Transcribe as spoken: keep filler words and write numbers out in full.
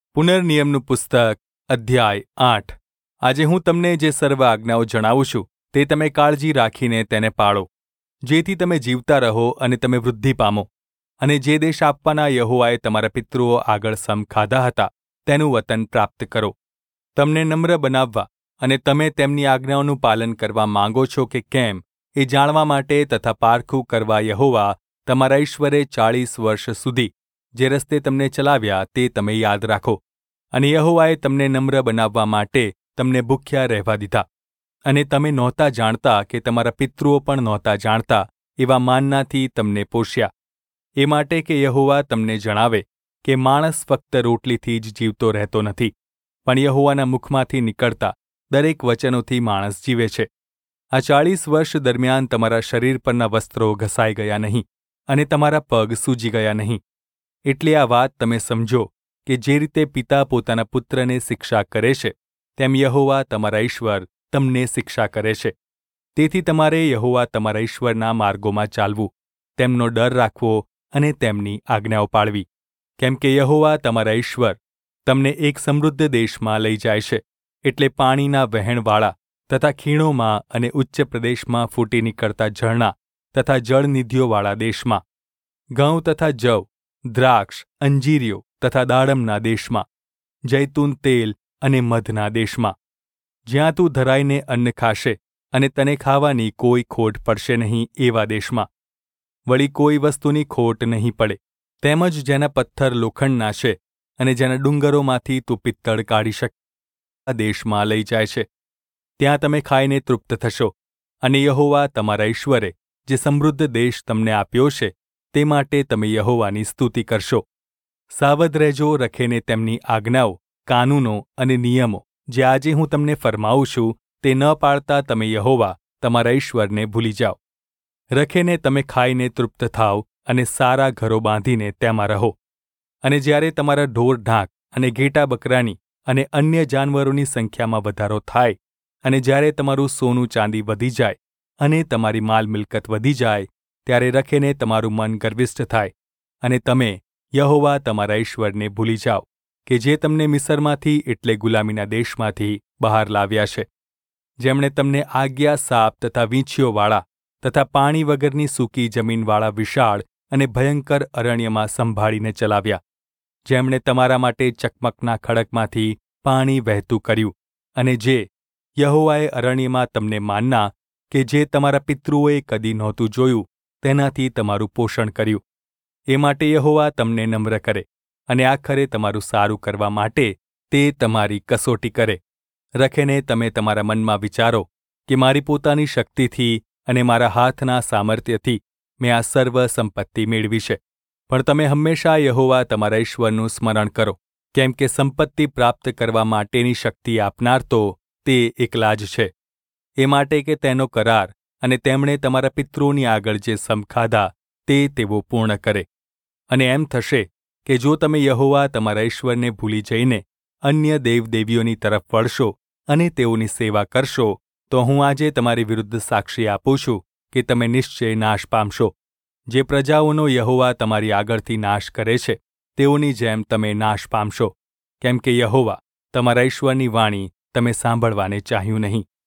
પુનર્નિયમનું પુસ્તક અધ્યાય આઠ. આજે હું તમને જે સર્વ આજ્ઞાઓ જણાવું છું તે તમે કાળજી રાખીને તેને પાળો, જેથી તમે જીવતા રહો અને તમે વૃદ્ધિ પામો, અને જે દેશ આપવાના યહોવાએ તમારા પિતૃઓ આગળ સમ ખાધા હતા તેનું વતન પ્રાપ્ત કરો. તમને નમ્ર બનાવવા અને તમે તેમની આજ્ઞાઓનું પાલન કરવા માંગો છો કે કેમ એ જાણવા માટે તથા પારખું કરવા યહોવા તમારા ઈશ્વરે ચાળીસ વર્ષ સુધી જે રસ્તે તમને ચલાવ્યા તે તમે યાદ રાખો. અને યહોવાએ તમને નમ્ર બનાવવા માટે તમને ભૂખ્યા રહેવા દીધા, અને તમે નહોતા જાણતા કે તમારા પિતૃઓ પણ નહોતા જાણતા એવા માનનાથી તમને પોષ્યા, એ માટે કે યહોવા તમને જણાવે કે માણસ ફક્ત રોટલીથી જ જીવતો રહેતો નથી, પણ યહોવાના મુખમાંથી નીકળતા દરેક વચનોથી માણસ જીવે છે. આ ચાળીસ વર્ષ દરમિયાન તમારા શરીર પરના વસ્ત્રો ઘસાઈ ગયા નહીં, અને તમારા પગ સૂજી ગયા નહીં. એટલે આ વાત તમે સમજો કે જે રીતે પિતા પોતાના પુત્રને શિક્ષા કરે છે તેમ યહોવા તમારા ઈશ્વર તમને શિક્ષા કરે છે. તેથી તમારે યહોવા તમારા ઈશ્વરના માર્ગોમાં ચાલવું, તેમનો ડર રાખવો અને તેમની આજ્ઞાઓ પાળવી, કેમ કે યહોવા તમારા ઈશ્વર તમને એક સમૃદ્ધ દેશમાં લઈ જાય છે, એટલે પાણીના વહેણવાળા તથા ખીણોમાં અને ઉચ્ચ પ્રદેશમાં ફૂટી નીકળતા ઝરણા તથા જળનિધિઓવાળા દેશમાં, ઘઉં તથા જવ, દ્રાક્ષ, અંજીરીઓ તથા દાડમના દેશમાં, જૈતૂન તેલ અને મધના દેશમાં, જ્યાં તું ધરાઈને અન્ન ખાશે અને તને ખાવાની કોઈ ખોટ પડશે નહીં એવા દેશમાં, વળી કોઈ વસ્તુની ખોટ નહીં પડે, તેમજ જેના પથ્થર લોખંડના છે અને જેના ડુંગરોમાંથી તું પિત્તળ કાઢી શકે આ દેશમાં લઈ જાય છે. ત્યાં તમે ખાઈને તૃપ્ત થશો, અને યહોવા તમારા ઈશ્વરે જે સમૃદ્ધ દેશ તમને આપ્યો છે તે માટે તમે યહોવાની સ્તુતિ કરશો. સાવધ રહેજો, રખેને તેમની આજ્ઞાઓ, કાનૂનો અને નિયમો જે આજે હું તમને ફરમાવું છું તે ન પાળતા તમે યહોવા તમારા ઈશ્વરને ભૂલી જાઓ. રખેને તમે ખાઈને તૃપ્ત થાઓ અને સારા ઘરો બાંધીને તેમાં રહો. અને જ્યારે તમારા ઢોર ઢાંક અને ઘેટા બકરાની અને અન્ય જાનવરોની સંખ્યામાં વધારો થાય, અને જ્યારે તમારું સોનું ચાંદી વધી જાય અને તમારી માલ મિલકત વધી જાય, ત્યારે રખેને તમારું મન ગર્વિષ્ઠ થાય, અને તમે યહોવા તમારા ઈશ્વરને ભૂલી જાઓ કે જે તમને મિસરમાંથી એટલે ગુલામીના દેશમાંથી બહાર લાવ્યા છે, જેમણે તમને આજ્ઞા, સાપ તથા વીંછીઓવાળા તથા પાણી વગરની સૂકી જમીનવાળા વિશાળ અને ભયંકર અરણ્યમાં સંભાળીને ચલાવ્યા, જેમણે તમારા માટે ચકમકના ખડકમાંથી પાણી વહેતું કર્યું, અને જે યહોવાએ અરણ્યમાં તમને માનના કે જે તમારા પિતૃઓએ કદી નહોતું જોયું તેનાથી તમારું પોષણ કર્યું. એ માટે યહોવા તમને નમ્ર કરે અને આખરે તમારું સારું કરવા માટે તે તમારી કસોટી કરે. રખેને તમે તમારા મનમાં વિચારો કે મારી પોતાની શક્તિથી અને મારા હાથના સામર્થ્યથી મેં આ સર્વ સંપત્તિ મેળવી છે, પણ તમે હંમેશા યહોવા તમારા ઈશ્વરનું સ્મરણ કરો, કેમ કે સંપત્તિ પ્રાપ્ત કરવા માટેની શક્તિ આપનાર તો તે એકલા જ છે. એ માટે કે તેનો કરાર અને તેમણે તમારા પિતૃઓની આગળ જે સમ ખાધા તે તેઓ પૂર્ણ કરે. અને એમ થશે કે જો તમે યહોવા તમારા ઈશ્વરને ભૂલી જઈને અન્ય દેવદેવીઓની તરફ વળશો અને તેઓની સેવા કરશો, તો હું આજે તમારી વિરુદ્ધ સાક્ષી આપું છું કે તમે નિશ્ચય નાશ પામશો. જે પ્રજાઓનો યહોવા તમારી આગળથી નાશ કરે છે તેઓની જેમ તમે નાશ પામશો, કેમ કે યહોવા તમારા ઈશ્વરની વાણી તમે સાંભળવાને ચાહ્યું નહીં.